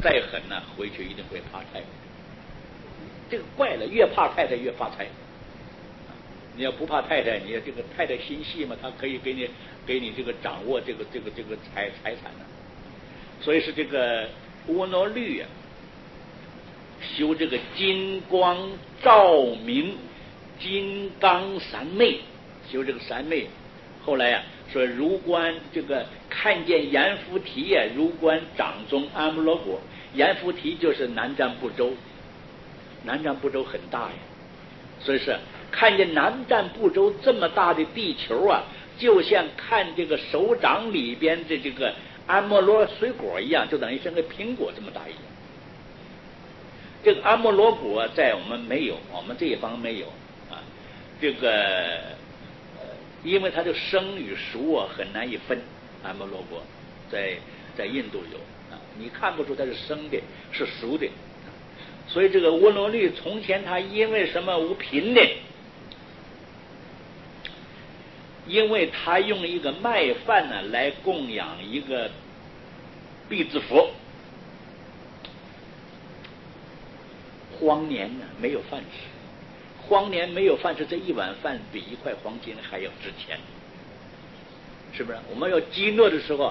再狠呢，回去一定会怕太太。这个怪了，越怕太太越发财。你要不怕太太，你这个太太心细嘛，她可以给你这个掌握这个财产呢。所以是这个婀娜律啊，修这个金光照明金刚三昧，修这个三昧。后来啊说，如观这个看见阎浮提呀，如观掌中阿摩罗果。阎浮提就是南瞻部洲，南瞻部洲很大呀，所以是看见南瞻部洲这么大的地球啊，就像看这个手掌里边的这个阿摩罗水果一样，就等于像个苹果这么大一样。这个阿摩罗果在我们没有，我们这一方没有啊。这个因为它的生与熟啊很难以分，阿摩罗果在印度有啊，你看不出它是生的，是熟的。所以这个婀娜律从前它因为什么无贫呢？因为他用一个麦饭呢来供养一个辟支佛，荒年呢没有饭吃，荒年没有饭吃，这一碗饭比一块黄金还要值钱，是不是？我们要饥饿的时候，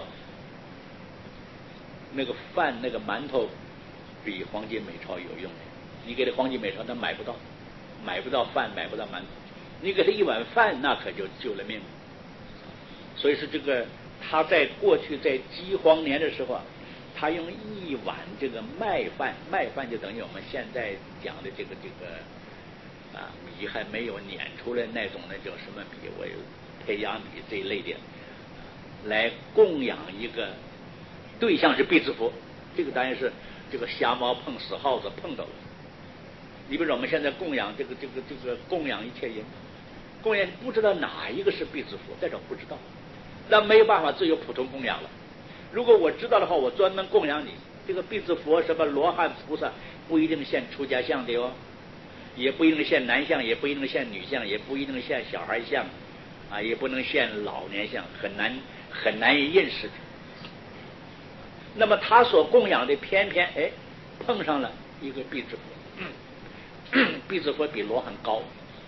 那个饭那个馒头比黄金美钞有用的。你给他黄金美钞，他买不到饭，买不到馒头。你给他一碗饭，那可就救了命了。所以是这个，他在过去在饥荒年的时候啊，他用一碗这个麦饭就等于我们现在讲的这个啊米还没有碾出来那种叫什么米，我有胚芽米这一类的，来供养一个对象是辟支佛。这个当然是这个瞎猫碰死耗子碰到了。你比如说我们现在供养这个供养一切人，供养不知道哪一个是辟支佛，在这不知道，那没有办法，只有普通供养了。如果我知道的话，我专门供养你。这个辟支佛什么罗汉菩萨不一定现出家相的哦，也不一定现男相，也不一定现女相，也不一定现小孩相啊，也不能现老年相，很难以认识。那么他所供养的偏偏碰上了一个辟支佛。辟支佛比罗汉高，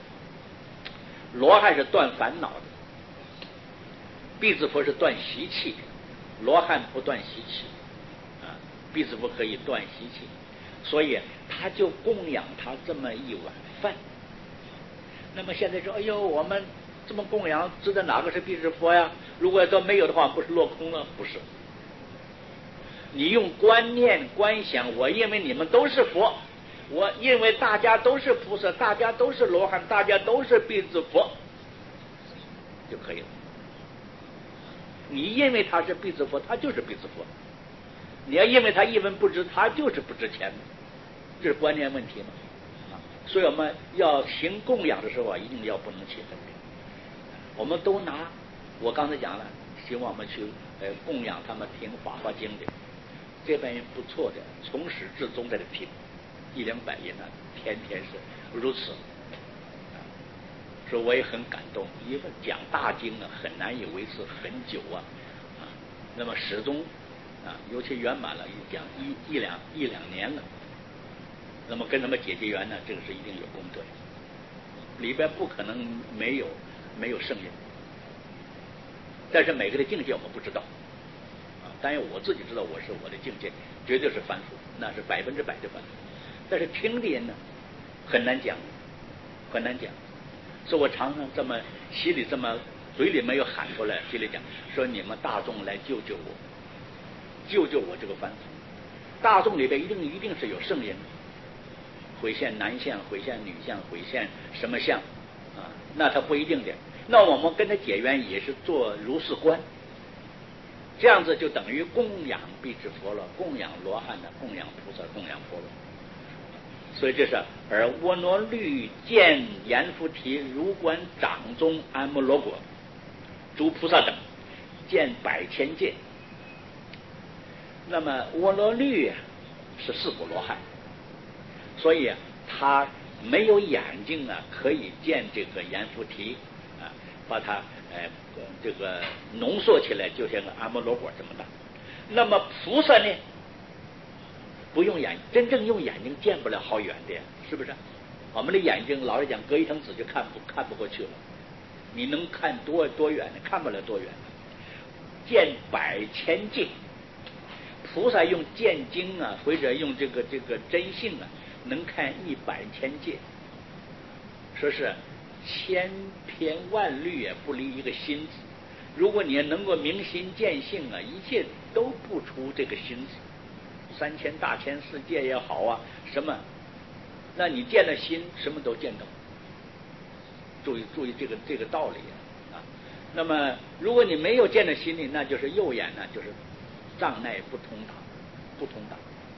罗汉是断烦恼的，辟支佛是断习气的，罗汉不断习气啊，辟支佛可以断习气，所以他就供养他这么一碗饭。那么现在说，哎呦，我们这么供养，知道哪个是辟支佛呀？如果都没有的话，不是落空了？不是，你用观念观想，我认为你们都是佛，我认为大家都是菩萨，大家都是罗汉，大家都是辟支佛就可以了。你认为他是辟支佛，他就是辟支佛；你要认为他一文不值，他就是不值钱，这是观念问题嘛。所以我们要行供养的时候啊，一定要不能起分别。我们都拿，我刚才讲了，希望我们去供养他们听《法华经》的，这班人不错的，从始至终在这听，100-200人呢，天天是如此。所以我也很感动，因为讲大经呢很难以维持很久啊，那么始终尤其圆满了，讲一两年了，那么跟他们结缘呢，这个是一定有功德，里边不可能没有圣人，但是每个的境界我们不知道当然我自己知道我的境界绝对是凡夫，那是100%的凡夫，但是听的人呢很难讲，所以我常常这么心里这么嘴里没有喊出来，心里讲说你们大众来救救我这个凡夫。大众里边一定是有圣人，会现男相，会现女相，会现什么相那他不一定的。那我们跟他结缘也是做如是观，这样子就等于供养辟支佛了，供养罗汉的，供养菩萨，供养佛罗。所以这是而婀娜律见阎浮提如观掌中阿摩罗果，诸菩萨等见100,000界。那么婀娜律是四果罗汉，所以他没有眼睛可以见这个阎浮提把它这个浓缩起来，就像个阿摩罗果这么大。那么菩萨呢， 不用眼，真正用眼睛见不了好远的，是不是？我们的眼睛老实讲，隔一层纸就看不过去了。你能看多远呢？看不了多远。见百千界，菩萨用见经啊，或者用这个真性啊，能看100,000界。说是千篇万律也不离一个心字。如果你能够明心见性啊，一切都不出这个心字。3000大千世界也好啊，什么？那你见了心，什么都见到。注意这个道理啊。那么，如果你没有见了心里，那就是右眼呢，就是障碍不通达。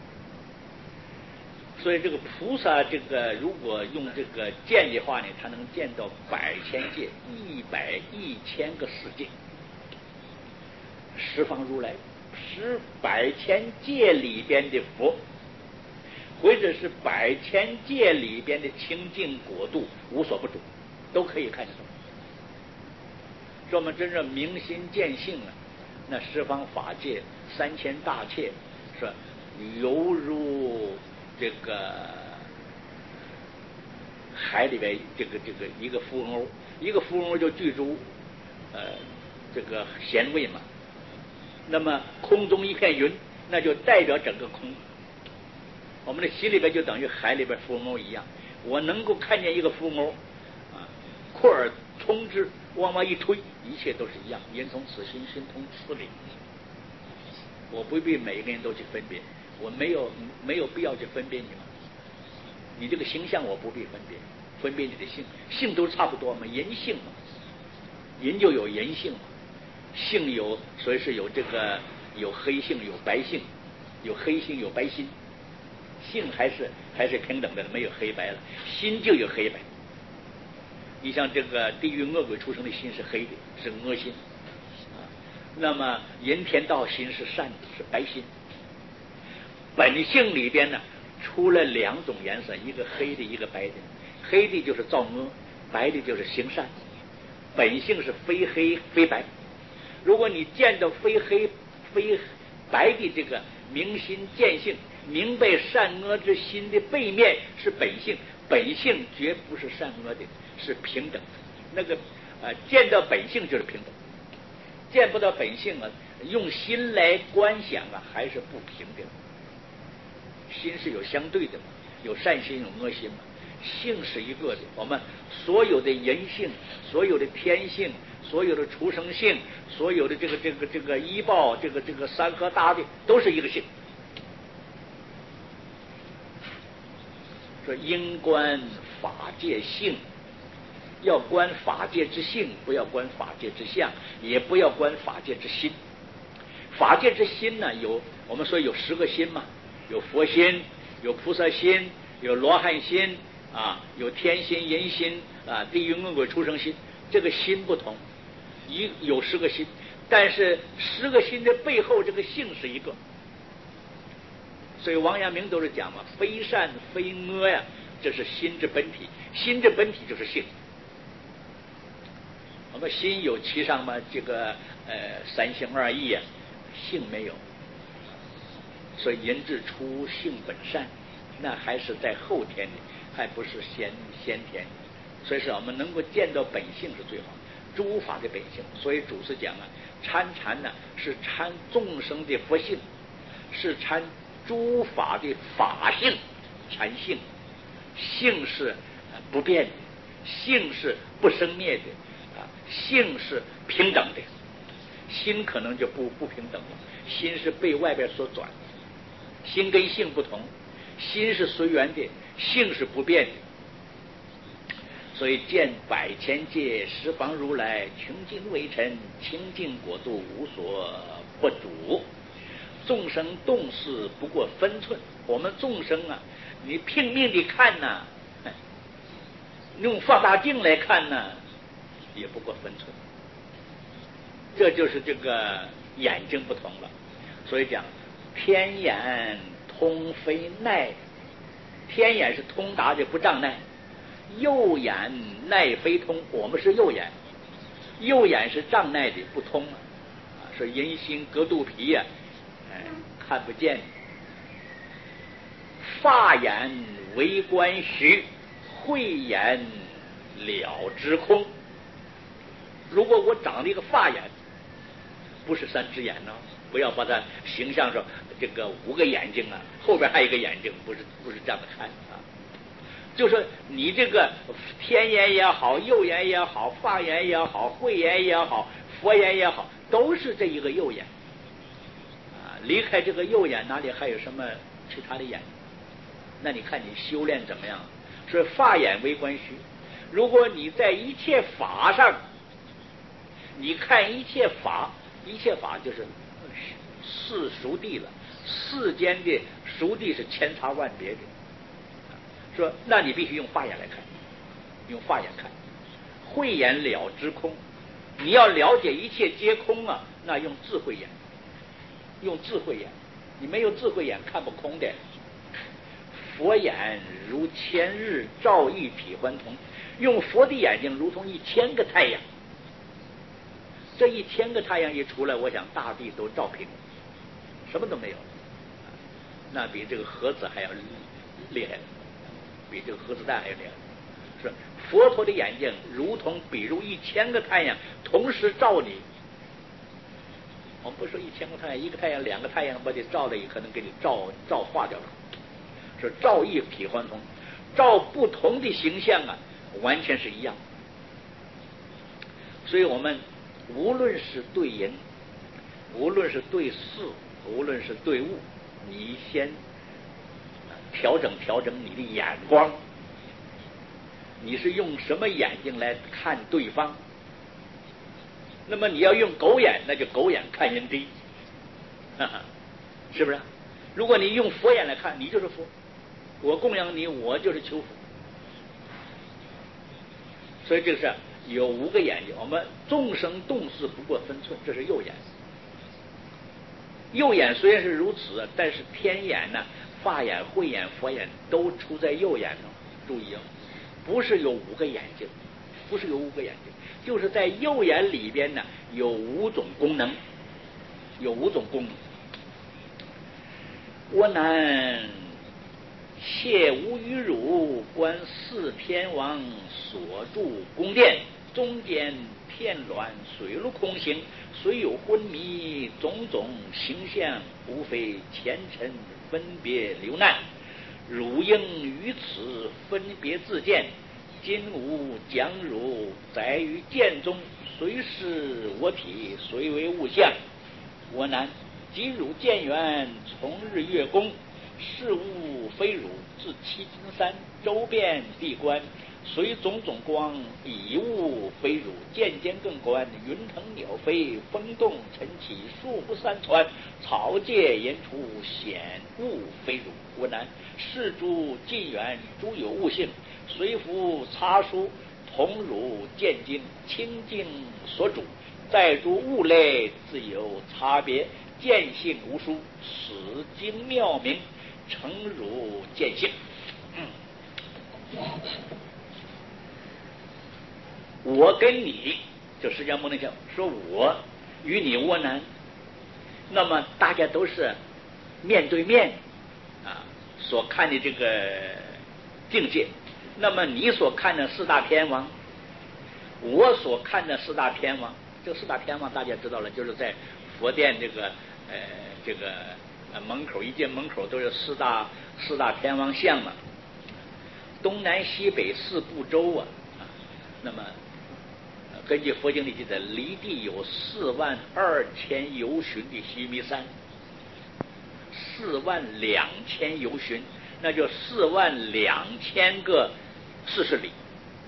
所以这个菩萨，这个如果用这个见的话呢，他能见到百千界，1000个世界。十方如来是100,000界里边的佛，或者是100,000界里边的清净国度，无所不主，都可以看得到。说我们真正明心见性啊，那十方法界3000大界，说犹如这个海里边这个一个浮翁，一个浮翁就具足这个咸味嘛。那么空中一片云，那就代表整个空。我们的心里边就等于海里边浮翁一样，我能够看见一个浮翁啊，扩而充之，往一推，一切都是一样。言从此心，心通此理。我不必每个人都去分别，我没有必要去分别你嘛。你这个形象我不必分别你的性，性都差不多嘛，人性嘛，人就有人性嘛。性有，所以是有这个有黑性有白性，有黑心有白心，性还是平等的，没有黑白了，心就有黑白。你像这个地狱恶鬼出生的心是黑的，是恶心啊。那么人天道心是善的，是白心。本性里边呢，出了2种颜色，一个黑的，一个白的。黑的就是造恶，白的就是行善。本性是非黑非白。如果你见到非黑非白的这个明心见性，明白善恶之心的背面是本性，本性绝不是善恶的，是平等。那个见到本性就是平等，见不到本性啊，用心来观想啊，还是不平等。心是有相对的嘛，有善心有恶心嘛，性是一个的。我们所有的人性，所有的天性，所有的出生性，所有的这个医报，这个三合大的，都是一个性。说应观法界性，要观法界之性，不要观法界之相，也不要观法界之心。法界之心呢，我们说有10个心嘛，有佛心，有菩萨心，有罗汉心啊，有天心、人心啊，地狱恶鬼出生心。这个心不同，有10个心，但是10个心的背后，这个性是一个。所以王阳明都是讲嘛，非善非恶呀，这是心之本体，心之本体就是性。我们心有其上嘛，这个3性2意啊，性没有。所以人之初性本善，那还是在后天的，还不是先天。所以说我们能够见到本性是最好，诸法的本性。所以祖师讲啊，参禅呢是参众生的佛性，是参诸法的法性，禅性。性是不变的，性是不生灭的啊，性是平等的。心可能就不平等了，心是被外边所转。心跟性不同，心是随缘的，性是不变的。所以见百千界，十方如来，穷尽微尘，清净国度，无所不主。众生动事不过分寸，我们众生啊，你拼命的看呐，用放大镜来看呢，也不过分寸。这就是这个眼睛不同了。所以讲天眼通非耐，天眼是通达的不障碍，右眼耐非通，我们是右眼，右眼是障碍的不通啊。说人心隔肚皮呀，看不见。 发眼为观虚，慧眼了知空。如果我长了一个发眼，不是三只眼呢，不要把它形象上这个5个眼睛啊，后边还有一个眼睛，不是这样的看啊。就是你这个天眼也好，右眼也好，发眼也好，慧眼也好，佛眼也好，都是这一个右眼啊。离开这个右眼，哪里还有什么其他的眼？那你看你修炼怎么样？所以发眼为观虚。如果你在一切法上，你看一切法就是世俗谛了，世间的俗谛是千差万别的。说，那你必须用法眼来看，用法眼看，慧眼了知空。你要了解一切皆空啊，那用智慧眼，用智慧眼。你没有智慧眼看不空的。佛眼如千日，照一匹还童。用佛的眼睛如同1000个太阳，这1000个太阳一出来，我想大地都照平了，什么都没有，那比这个核子还要厉害，比这个核子弹还要厉害。是佛陀的眼睛如同比如1000个太阳同时照你。我们不说1000个太阳，一个太阳2个太阳把你照了，也可能给你照化掉了。是照一匹还童，照不同的形象啊，完全是一样。所以我们无论是对人，无论是对事，无论是对物，你先调整你的眼光。你是用什么眼睛来看对方？那么你要用狗眼，那就狗眼看人低，是不是？如果你用佛眼来看，你就是佛，我供养你，我就是求佛。所以这个是有5个眼睛，我们众生动事不过分寸，这是右眼。右眼虽然是如此，但是天眼呢、法眼、慧眼、佛眼都出在右眼中。注意啊，不是有5个眼睛，不是有5个眼睛，就是在右眼里边呢有5种功能，有5种功能。我乃切无与汝观4天王所住宫殿，中间片卵，水陆空行，虽有昏迷，种种形象，无非前尘分别流难。汝应于此分别自见，今吾将汝载于剑中，虽是我体，虽为物象。我南即汝见缘，从日月宫，事物非汝，至七金山，周遍地观，随种种光，以物非汝，渐渐更观，云腾鸟飞，风动尘起，树不山川，草芥言出，显物非汝。我南是诸近缘，诸有物性，随服差殊，同汝见经，清净所主，在诸物类自有差别，见性无殊，此经妙明，诚如见性。我跟你，就释迦牟尼讲说，我与你窝难，那么大家都是面对面啊所看的这个境界。那么你所看的4大天王，我所看的4大天王，这4大天王大家知道了，就是在佛殿这个门口，一进门口都有四大天王像嘛，东南西北4部洲啊。那么根据佛经里记载，离地有42000由旬的须弥山，42000由旬，那就42000个40里。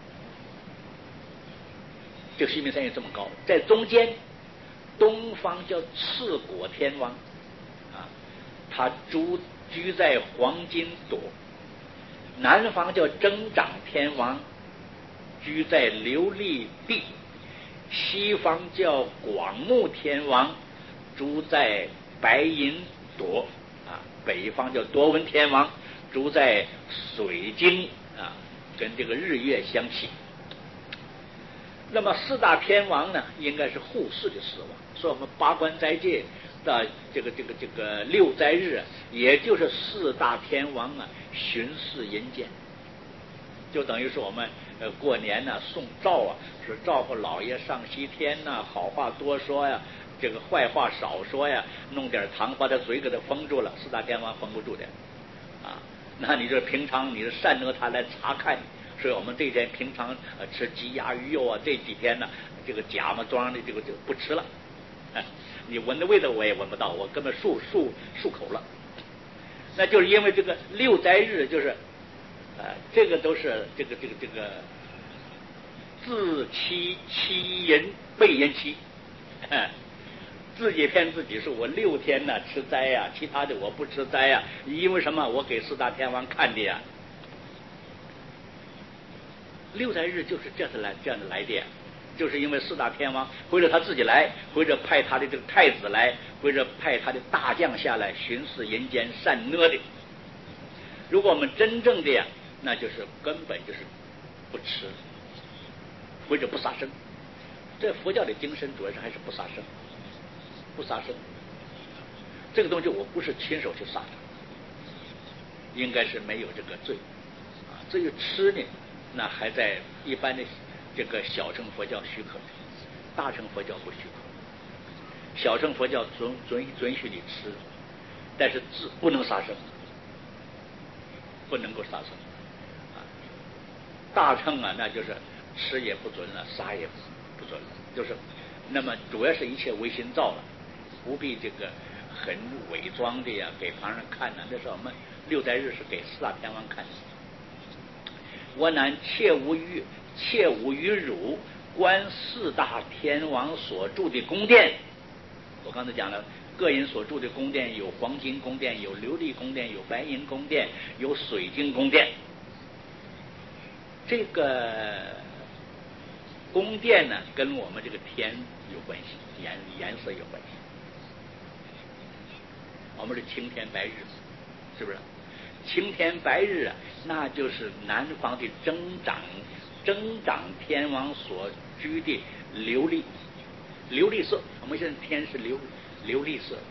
这个须弥山有这么高，在中间，东方叫赤果天王啊，他居在黄金朵；南方叫增长天王，居在琉璃地；西方叫广目天王，住在白银朵啊；北方叫多闻天王，住在水晶啊，跟这个日月相系。那么4大天王呢，应该是护世的4王，所以我们八关斋戒到这个六斋日，也就是四大天王啊巡视人间，就等于是我们过年呢送诏啊，是召呼老爷上西天呐，好话多说呀，这个坏话少说呀，弄点糖把他嘴给他封住了，四大天王封不住的啊。那你这平常你的善恶他来查看，所以我们这一天平常吃鸡鸭鱼肉啊，这几天呢这个甲嘛庄的这个不吃了，你闻的味道我也闻不到，我根本漱口了。那就是因为这个六斋日，就是这个都是这个自欺欺人被人欺，自己骗自己说我6天呢吃斋呀，其他的我不吃斋呀，因为什么？我给四大天王看的呀。六斋日就是这样的来的，就是因为四大天王或者他自己来，或者派他的这个太子来，或者派他的大将下来巡视人间善恶的。如果我们真正的呀，那就是根本就是不吃或者不杀生。这佛教的精神主要是还是不杀生，不杀生。这个东西我不是亲手去杀它，应该是没有这个罪啊。至于吃呢，那还在一般的这个小乘佛教许可，大乘佛教不许可。小乘佛教准许你吃，但是不能杀生，不能够杀生啊。大乘啊，那就是吃也不准了，杀也不准了，就是那么主要是一切唯心造了，不必这个很伪装的呀，给旁人看呢。那是我们六斋日是给四大天王看的。我乃切无于汝观四大天王所住的宫殿。我刚才讲了，个人所住的宫殿有黄金宫殿，有琉璃宫殿，有白银宫殿，有水晶宫殿。这个宫殿呢，跟我们这个天有关系，颜色有关系。我们是青天白日，是不是？青天白日啊，那就是南方的增长天王所居的琉璃色。我们现在天是琉璃色，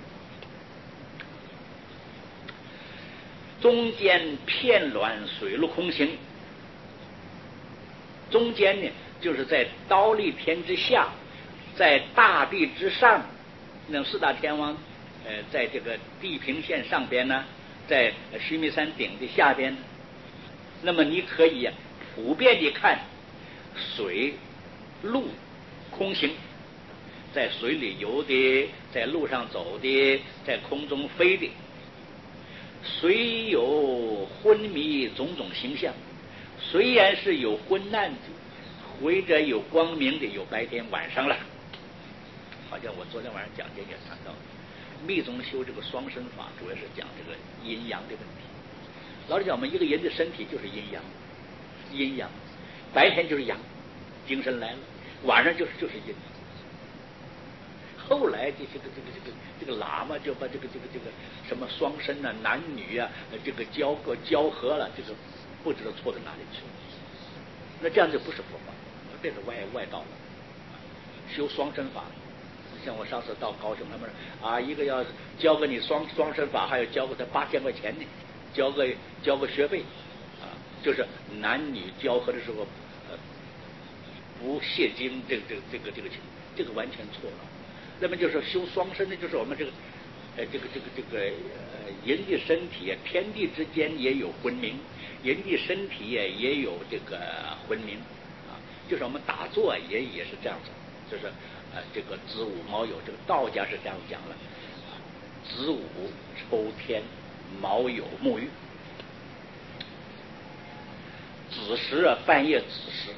中间片卵水陆空行。中间呢，就是在忉利天之下，在大地之上。那四大天王在这个地平线上边呢，在须弥山顶的下边。那么你可以普遍的看水陆空行，在水里游的，在路上走的，在空中飞的，虽有昏迷种种形象，虽然是有昏暗的，或者有光明的，有白天晚上了。好像我昨天晚上讲解也谈到，密宗修这个双身法，主要是讲这个阴阳的问题。老实讲，我们一个人的身体就是阴阳，白天就是阳，精神来了，晚上就是阴。后来这个喇嘛就把这个什么双身啊、男女啊，这个交合了，这个不知道错到哪里去。那这样就不是佛法，这是外道了。修双身法，像我上次到高雄，他们说一个要教给你双身法，还要交给他8000块钱呢，交个学费啊，就是男女交合的时候不泄精，这个完全错了。那么就是修双身呢，就是我们这个人的身体，天地之间也有昏明，人的身体也有这个昏明啊，就是我们打坐也是这样子，就是这个子午卯酉，这个道家是这样讲了，子午抽天，卯酉沐浴，子时半夜子时，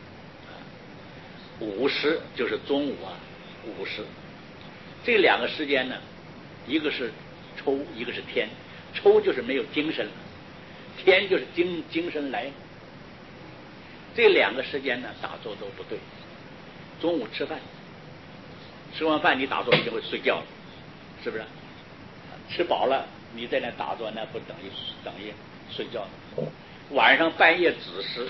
午时就是中午午时。这2个时间呢，一个是抽，一个是天。抽就是没有精神了，天就是精神来。这2个时间呢，打坐都不对。中午吃饭，吃完饭你打坐你就会睡觉了，是不是？吃饱了你在那打坐，那不等于睡觉了。晚上半夜子时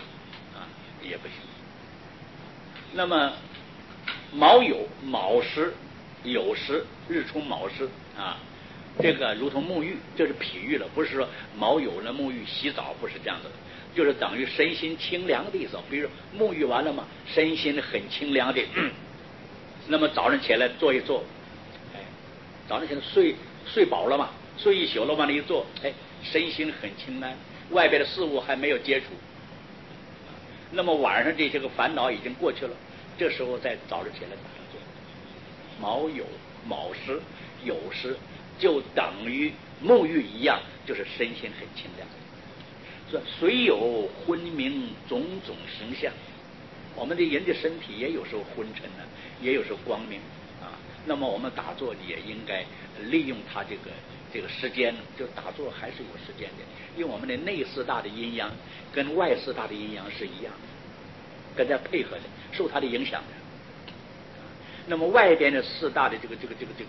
也不行。那么卯酉时酉时，日出卯时啊，这个如同沐浴，这是譬喻了，不是说卯酉了沐浴洗澡，不是这样子的，就是等于身心清凉的意思。比如沐浴完了嘛，身心很清凉的，那么早上起来坐一坐，哎，早上起来睡饱了嘛，睡一宿了往那一坐，哎，身心很清安，外边的事物还没有接触，那么晚上这些个烦恼已经过去了，这时候再早上起来打坐，卯酉卯时酉时就等于沐浴一样，就是身心很清凉。说虽有昏明种种形象，我们的人的身体也有时候昏沉呢，也有时候光明啊。那么我们打坐也应该利用它这个时间，就打坐还是有时间的，因为我们的内四大的阴阳跟外四大的阴阳是一样的，跟它配合的，受它的影响的。那么外边的四大的这个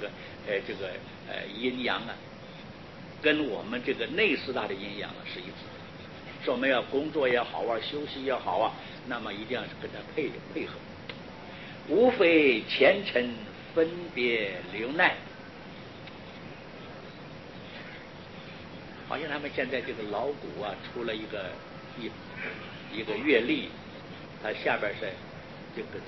阴阳啊，跟我们这个内四大的阴阳是一致的。说我们要工作也好啊，休息也好啊，那么一定要是跟它配合。无非前尘分别流难，好像他们现在这个老古啊出了一个阅历，它下边是这个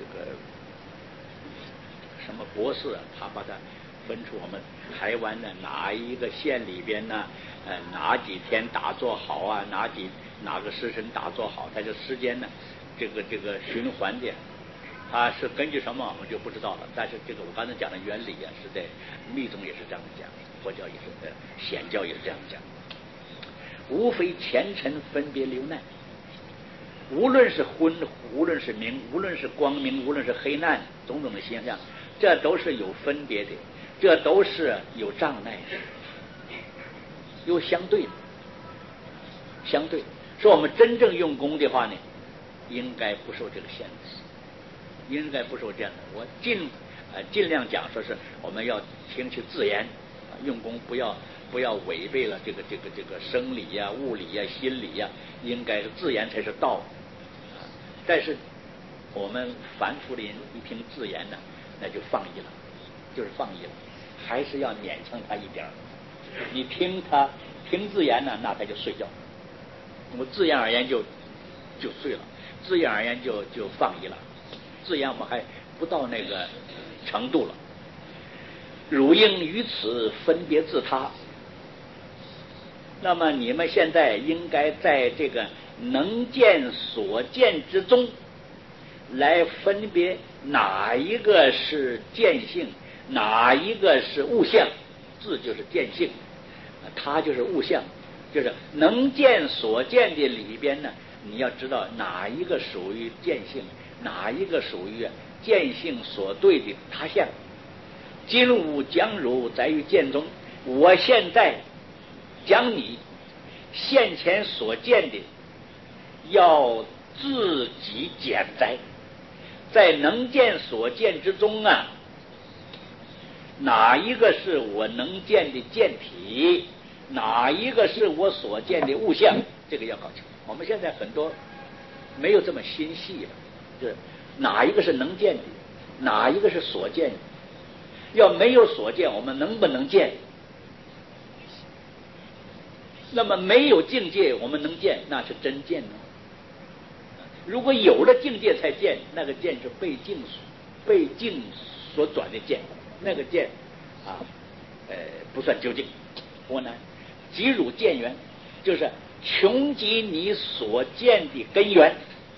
什么博士啊，他把它分出我们台湾的哪一个县里边呢，哪几天打坐好啊，哪个时辰打坐好，它这时间呢，这个循环的，它是根据什么我就不知道了。但是这个我刚才讲的原理啊，是在密宗也是这样讲，佛教也是显教也是这样讲。无非前尘分别流难，无论是昏，无论是明，无论是光明，无论是黑暗，种种的现象，这都是有分别的，这都是有障碍的，有相对的。相对说，我们真正用功的话呢，应该不受这个限制，应该不受这样的。我尽量讲，说是我们要听其自然，用功不要违背了这个生理呀、物理呀、心理呀，应该是自然才是道。但是我们凡夫的人一听自然呢，那就放逸了，就是放逸了，还是要勉强他一点。你听自然呢，那他就睡觉。我自然而然就睡了，自然而然就放逸了，自然我们还不到那个程度了。汝应于此分别自他。那么你们现在应该在这个能见所见之中来分别哪一个是见性，哪一个是物象。自就是见性，它就是物象，就是能见所见的里边呢，你要知道哪一个属于见性，哪一个属于见性所对的他相。今吾讲汝在于见中，我现在讲你现前所见的要自己检摘，在能见所见之中啊，哪一个是我能见的见体，哪一个是我所见的物象，这个要搞清楚。我们现在很多没有这么心细了，就是哪一个是能见的，哪一个是所见的。要没有所见，我们能不能见？那么没有境界，我们能见，那是真见呢？如果有了境界才见，那个见是被境所转的见，那个见啊，不算究竟。我呢，即汝见缘，就是穷极你所见的根源。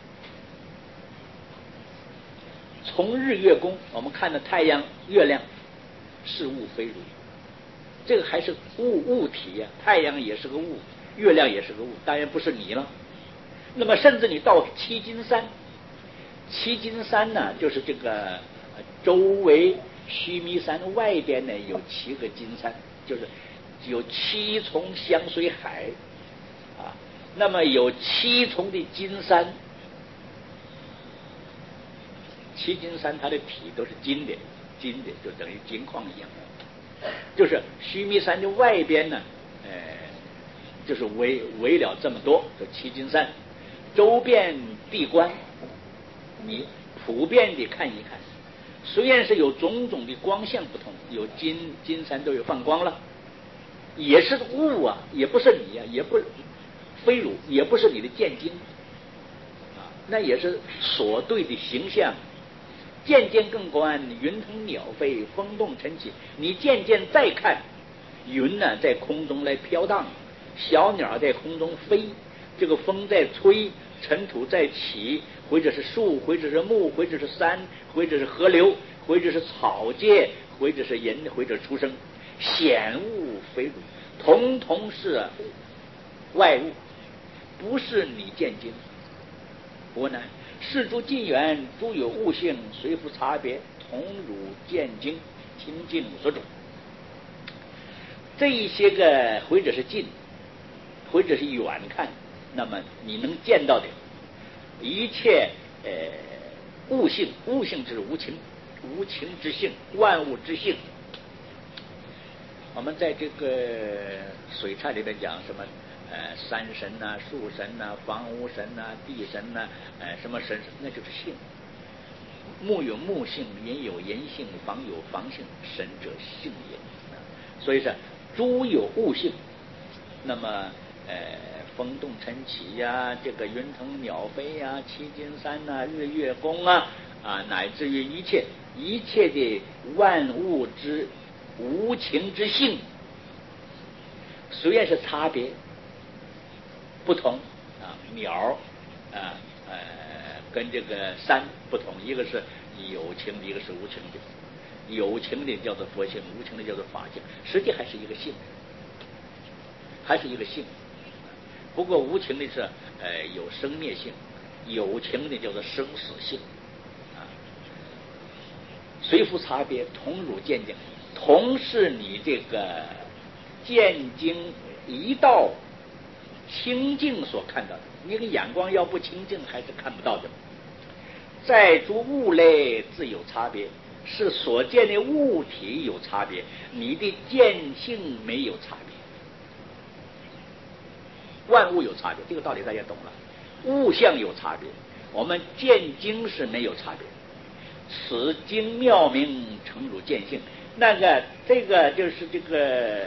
从日月宫，我们看的太阳、月亮是物非汝，这个还是物体呀、太阳也是个物，月亮也是个物，当然不是你了。那么甚至你到七金山，七金山呢，就是这个周围须弥山外边呢有7个金山，就是有7重相随海啊。那么有7重的金山，七金山它的体都是金的就等于金矿一样。就是须弥山的外边呢，就是围了这么多的七金山，周边闭关，你普遍的看一看， 虽然是有种种的光线不同，有金山都有放光了，也是物啊，也不是你啊，也不非汝，也不是你的见经啊，那也是所对的形象。渐渐更观，云腾鸟飞，风动尘起。你渐渐再看，云呢在空中来飘荡，小鸟在空中飞，这个风在吹，尘土在起，或者是树，或者是木，或者是山，或者是河流，或者是草芥，或者是人，或者出生，显物非汝，统统是外物，不是你见经。伯南，是诸近缘，诸有物性，随复差别，同汝见经，清净所主。这一些个，或者是近，或者是远看，那么你能见到的一切物性，物性就是无情，无情之性，万物之性。我们在这个水忏里面讲什么？山神呐、树神呐、房屋神呐、地神呐、什么神，那就是性。木有木性，人有人性，房有房性，神者性也。所以说，诸有物性。那么，风动尘起呀，这个云腾鸟飞呀，七金山呐、日月宫啊，乃至于一切的万物之无情之性，虽然是差别不同啊，鸟跟这个山不同，一个是有情的，一个是无情的。有情的叫做佛性，无情的叫做法性，实际还是一个性，还是一个性。不过无情的是有生灭性，有情的叫做生死性啊。随复差别，同汝见经，同是你这个见经一道清净所看到的，你的眼光要不清净还是看不到的。在诸物类自有差别，是所见的物体有差别，你的见性没有差别。万物有差别，这个道理大家懂了。物象有差别，我们见经是没有差别。此经妙明，诚汝见性。那个这个就是这个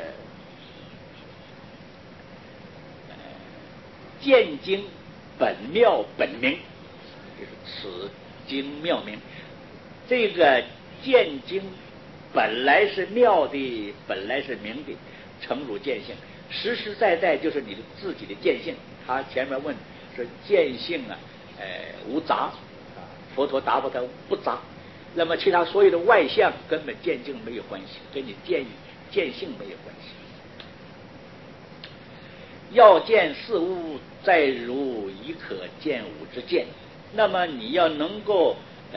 见经本妙本明，就是此经妙明。这个见经本来是妙的，本来是明的，诚汝见性，实实在在就是你的自己的见性。他前面问说见性啊，无杂佛陀答复他不杂。那么其他所有的外相根本见境没有关系，跟你见性没有关系。要见事物，再如以可见物之见。那么你要能够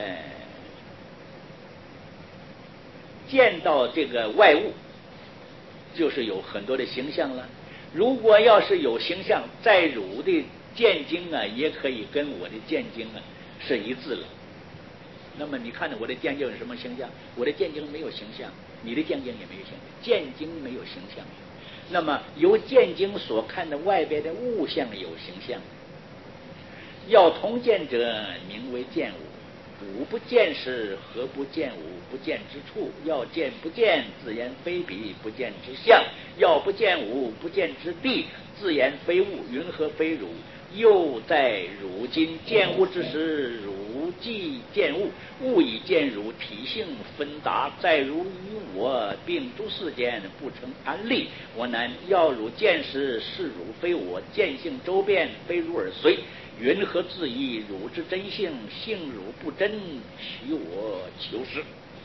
见到这个外物，就是有很多的形象了。如果要是有形象，再如的见经啊，也可以跟我的见经啊是一致了。那么你看我的见经有什么形象？我的见经没有形象，你的见经也没有形象，见经没有形象。那么由见经所看的外边的物象有形象。要同见者，名为见物。吾不见时，何不见吾不见之处？要见不见，自言非彼不见之相；要不见吾不见之地，自言非物。云何非汝？又在汝今见物之时，汝即见物，物以见汝，体性分达。再如于我，并诸世间不成安立。我难要汝见时，是汝非我，见性周遍，非汝而随。云何自疑？汝之真性，性汝不真，许我求实。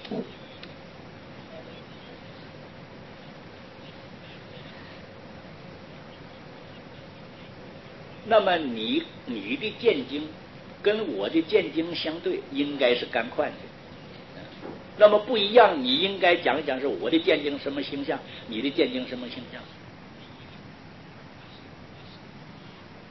那么你的见经跟我的见经相对，应该是干快的。那么不一样，你应该讲一讲是我的见经什么形象，你的见经什么形象。